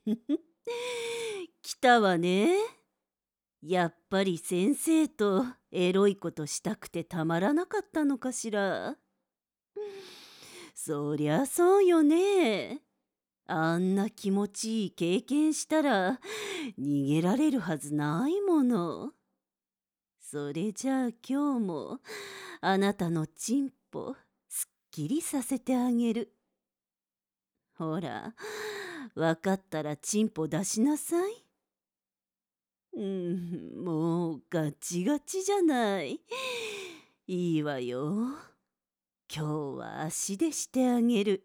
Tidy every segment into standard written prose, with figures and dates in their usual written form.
来たわね。やっぱり先生とエロいことしたくてたまらなかったのかしら。そりゃそうよね。あんな気持ちいい経験したら逃げられるはずないもの。それじゃあ今日もあなたのチンポすっきりさせてあげる。ほら、わかったらチンポ出しなさい。もうガチガチじゃない。いいわよ。今日は足でしてあげる。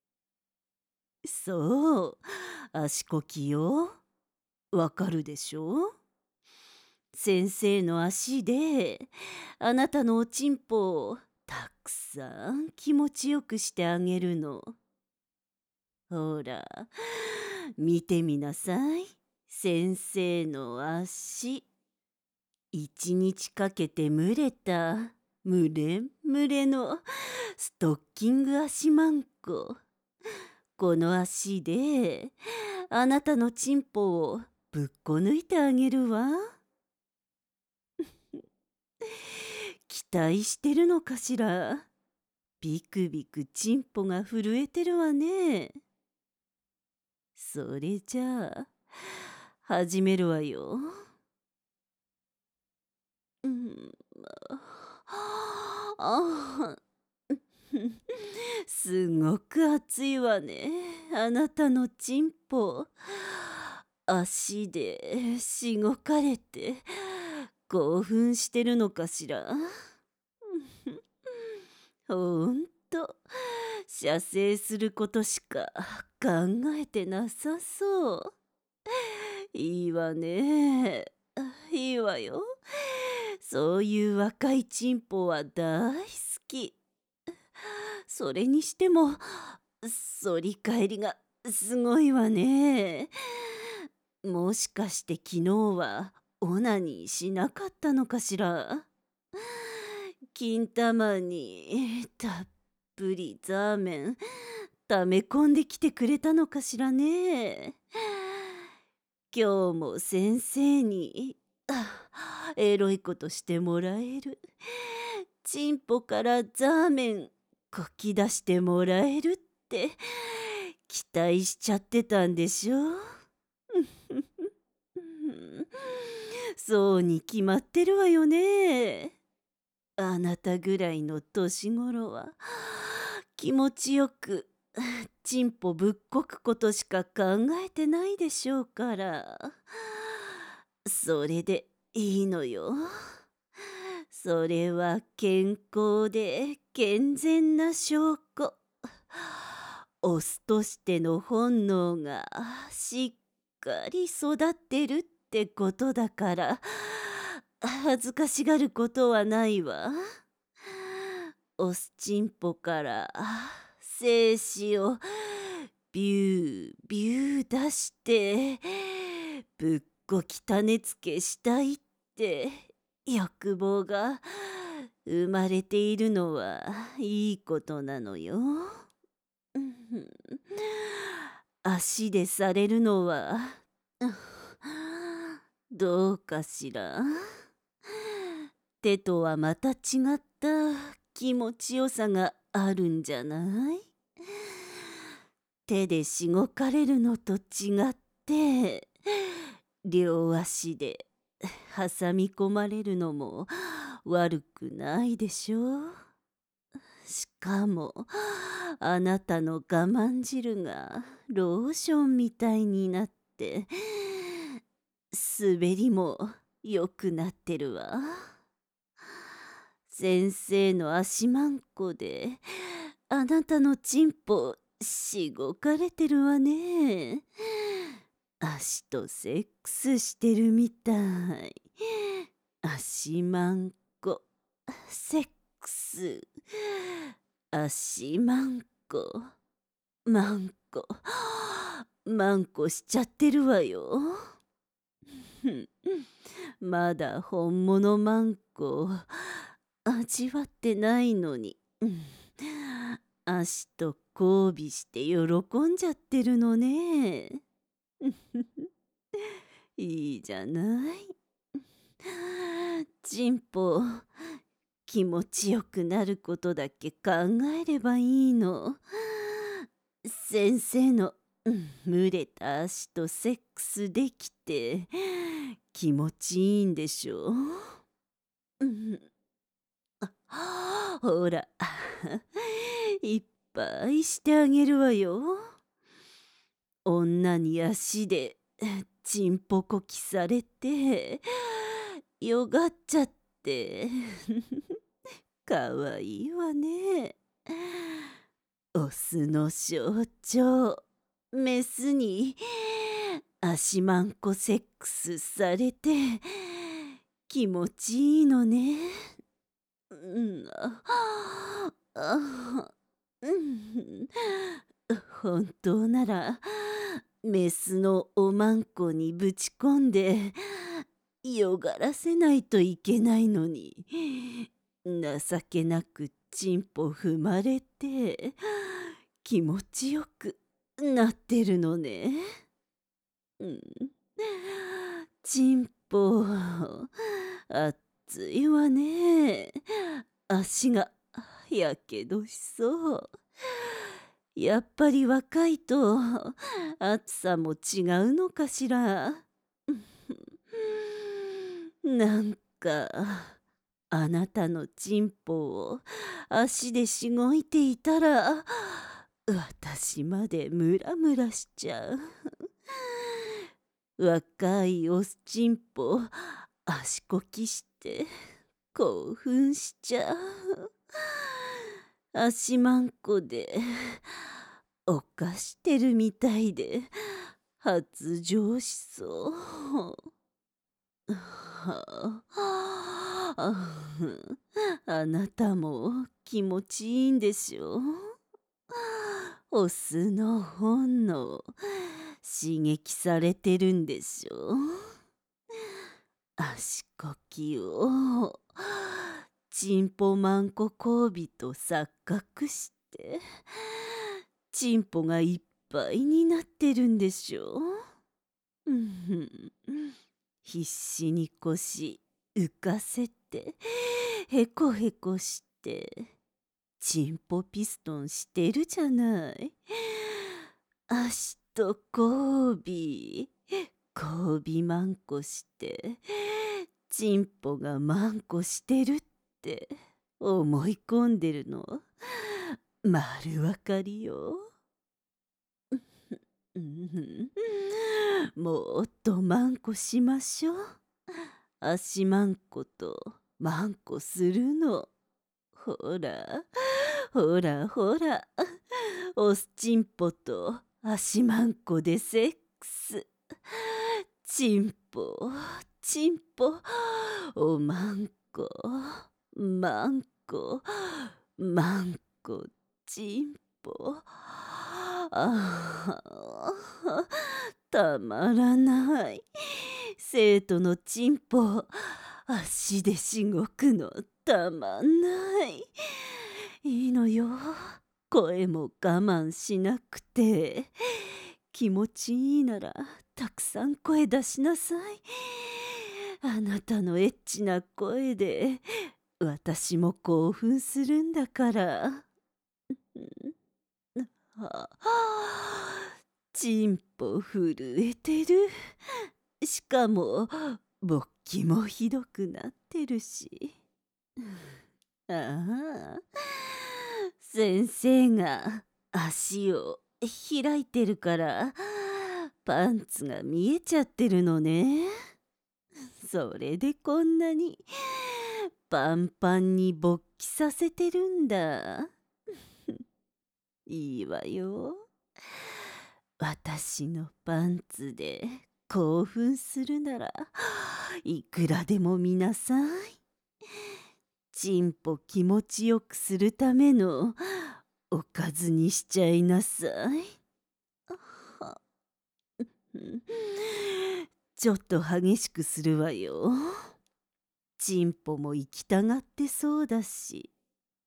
そう、足こきよ。わかるでしょ？先生の足であなたのおちんぽをたくさん気持ちよくしてあげるの。ほら、見てみなさい。先生の足。一日かけて蒸れた、むれむれのストッキング足マンコ。この足で、あなたのチンポをぶっこ抜いてあげるわ。期待してるのかしら。ビクビクチンポが震えてるわね。それじゃあ、始めるわよ。うん、あすごく熱いわね。あなたのチンポ。足でしごかれて興奮してるのかしら。ほんと、射精することしか考えてなさそう。いいわね。いいわよ。そういう若いチンポは大好き。それにしても、反り返りがすごいわね。もしかして昨日はオナニーしなかったのかしら。金玉にたっぷりザーメン溜め込んできてくれたのかしらね。今日も先生にエロいことしてもらえる。チンポからザーメンこき出してもらえるって期待しちゃってたんでしょ。そうに決まってるわよね。あなたぐらいの年頃は気持ちよくチンポぶっこくことしか考えてないでしょうから。それでいいのよ。それは健康で健全な証拠。オスとしての本能がしっかり育ってるってことだから恥ずかしがることはないわ。オスチンポから精子をビュービュー出してぶっこき種付けしたいって欲望が生まれているのはいいことなのよ。うん足でされるのはどうかしら。手とはまた違った気持ちよさがあるんじゃない？手でしごかれるのと違って両足で挟み込まれるのも悪くないでしょう。しかもあなたの我慢汁がローションみたいになって滑りも良くなってるわ。先生の足まんこであなたのチンポしごかれてるわね。足とセックスしてるみたい。足まんこセックス。足まんこまんこまんこしちゃってるわよ。まだ本物まんこ味わってないのに。足と交尾して喜んじゃってるのね。 いいじゃない。チンポ、気持ちよくなることだけ考えればいいの。先生の蒸れた足とセックスできて気持ちいいんでしょ。うん、ほら、いっぱいしてあげるわよ。女に足でちんぽこきされてよがっちゃってかわいいわね。オスの象徴、メスに足まんこセックスされて気持ちいいのね。うん、うん、本当ならメスのおまんこにぶち込んでよがらせないといけないのに、情けなくちんぽ踏まれて気持ちよくなってるのね。うん、ちんぽ熱いわね。足がやけどしそう。やっぱり若いと暑さも違うのかしら。なんかあなたのチンポを足でしごいていたら私までムラムラしちゃう。若いオスチンポ足こきして興奮しちゃう。足まんこで犯してるみたいで発情しそう。はあ、あなたも気持ちいいんでしょ。オスの本能刺激されてるんでしょ。足こきをちんぽまんこ交尾と錯覚してちんぽがいっぱいになってるんでしょ。必死に腰浮かせてへこへこしてチンポピストンしてるじゃない。足と交尾まんこしてチンポがまんこしてるって思い込んでるの丸わかりよ。もっとまんこしましょう。足まんことまんこするの。ほらほらほら、おすちんぽと足まんこでセックス。ちんぽちんぽおまんこまんこまんこちんぽ。たまらない。生徒のちんぽ足でしごくのたまんない。いいのよ。声も我慢しなくて。気持ちいいならたくさん声出しなさい。あなたのエッチな声で私も興奮するんだから。ちんぽ震えてる。しかも勃起もひどくなってるし。ああ、先生が足を開いてるからパンツが見えちゃってるのね。それでこんなにパンパンに勃起させてるんだ。いいわよ。私のパンツで興奮するならいくらでも見なさい。ちんぽ気持ちよくするためのおかずにしちゃいなさい。ちょっと激しくするわよ。ちんぽも行きたがってそうだし。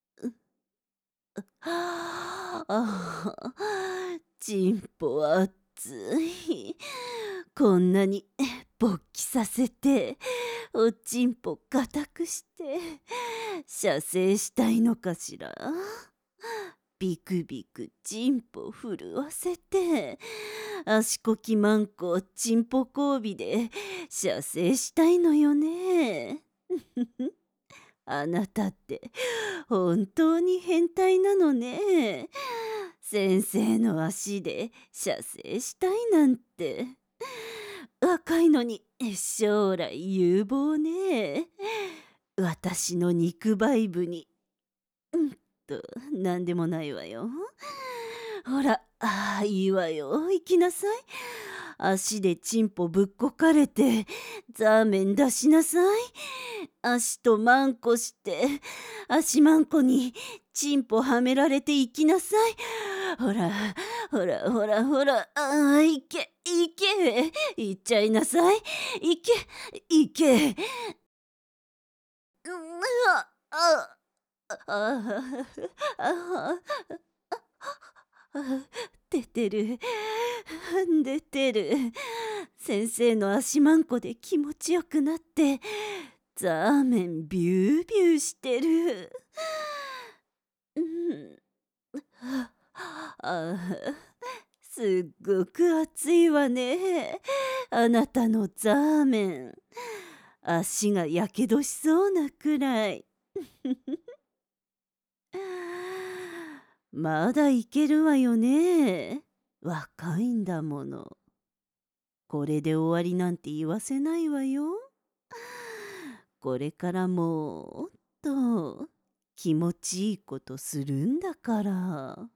ちんぽあっつい。こんなに勃起させて、おちんぽ固くして、射精したいのかしら。ビクビクチンポ震わせて、足こきマンコチンポ交尾で射精したいのよね。あなたって本当に変態なのね。先生の足で射精したいなんて。若いのに将来有望ね。私の肉バイブに。なんでもないわよ。ほら、いいわよ。行きなさい。足でチンポぶっこかれて、ザーメン出しなさい。足とマンコして、足マンコにチンポはめられて行きなさい。ほら、ほら、ほら、ほら、行け、行け、行っちゃいなさい。行け、行け。あ、あ、あ、あ、出てる。出てる。先生の足マンコで気持ちよくなって、ザーメンビュービューしてる。うん。すっごく熱いわね。あなたのザーメン。足がやけどしそうなくらい。まだいけるわよね。若いんだもの。これで終わりなんて言わせないわよ。これからもっと気持ちいいことするんだから。